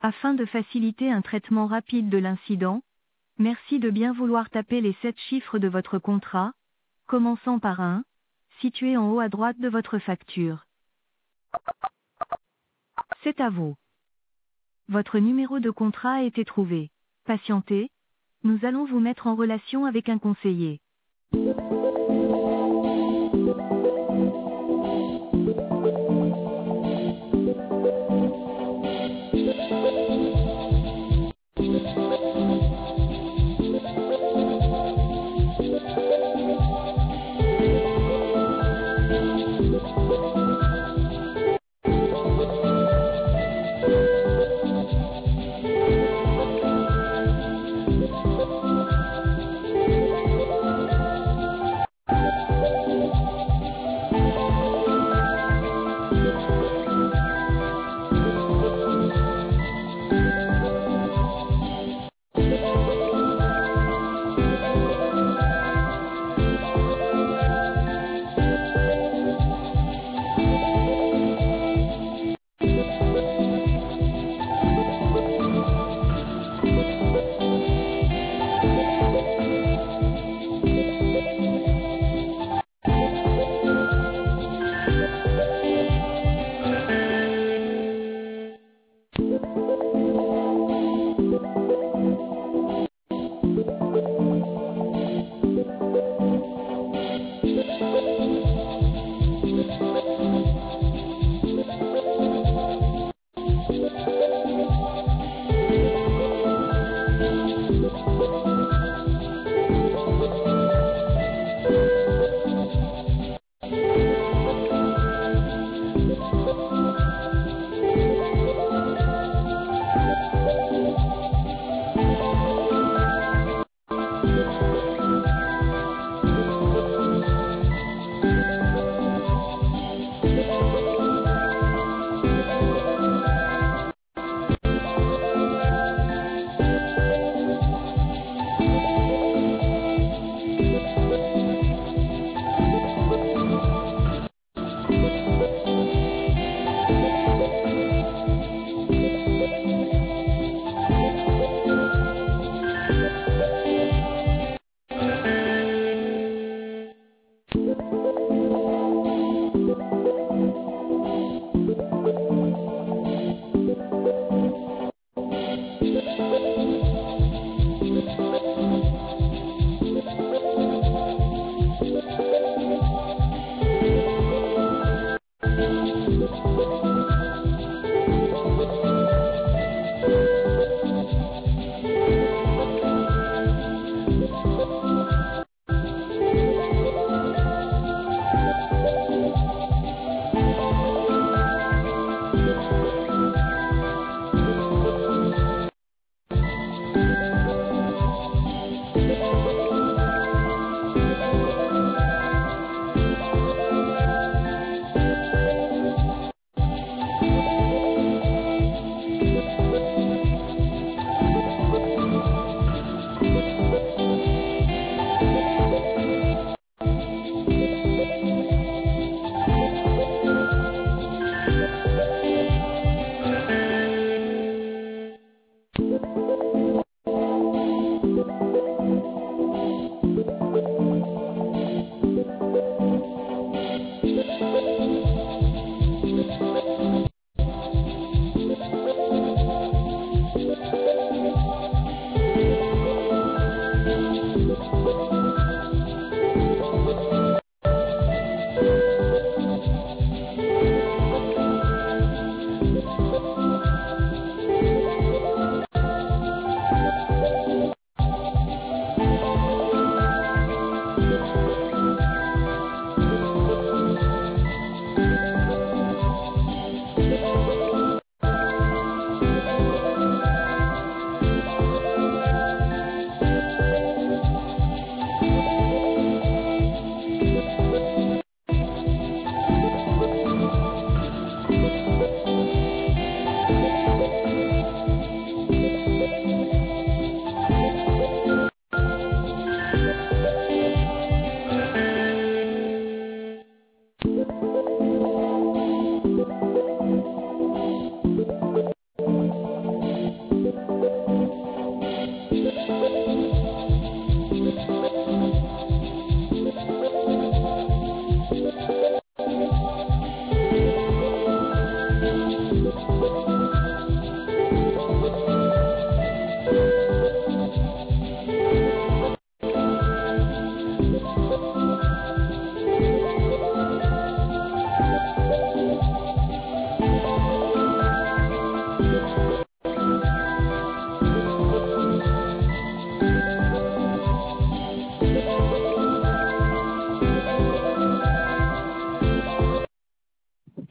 Afin de faciliter un traitement rapide de l'incident, merci de bien vouloir taper les 7 chiffres de votre contrat, commençant par 1, situé en haut à droite de votre facture. C'est à vous. Votre numéro de contrat a été trouvé. Patientez, nous allons vous mettre en relation avec un conseiller.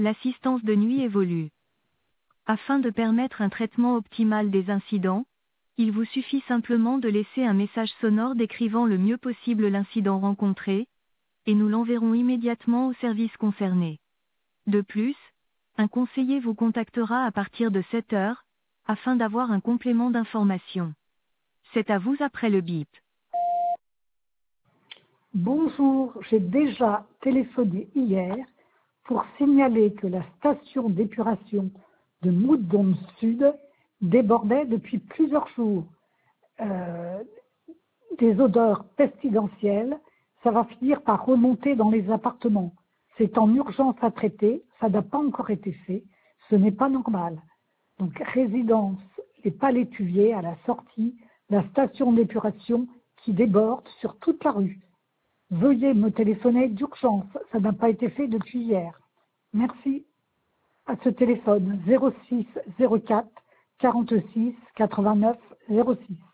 L'assistance de nuit évolue. Afin de permettre un traitement optimal des incidents, il vous suffit simplement de laisser un message sonore décrivant le mieux possible l'incident rencontré, et nous l'enverrons immédiatement au service concerné. De plus, un conseiller vous contactera à partir de 7 heures, afin d'avoir un complément d'information. C'est à vous après le bip. Bonjour, j'ai déjà téléphoné hier pour signaler que la station d'épuration de Moudon Sud débordait depuis plusieurs jours. Des odeurs pestilentielles, ça va finir par remonter dans les appartements. C'est en urgence à traiter, ça n'a pas encore été fait, ce n'est pas normal. Donc résidence, les palétuviers à la sortie, la station d'épuration qui déborde sur toute la rue. Veuillez me téléphoner d'urgence, ça n'a pas été fait depuis hier. Merci. À ce téléphone 06 04 46 89 06.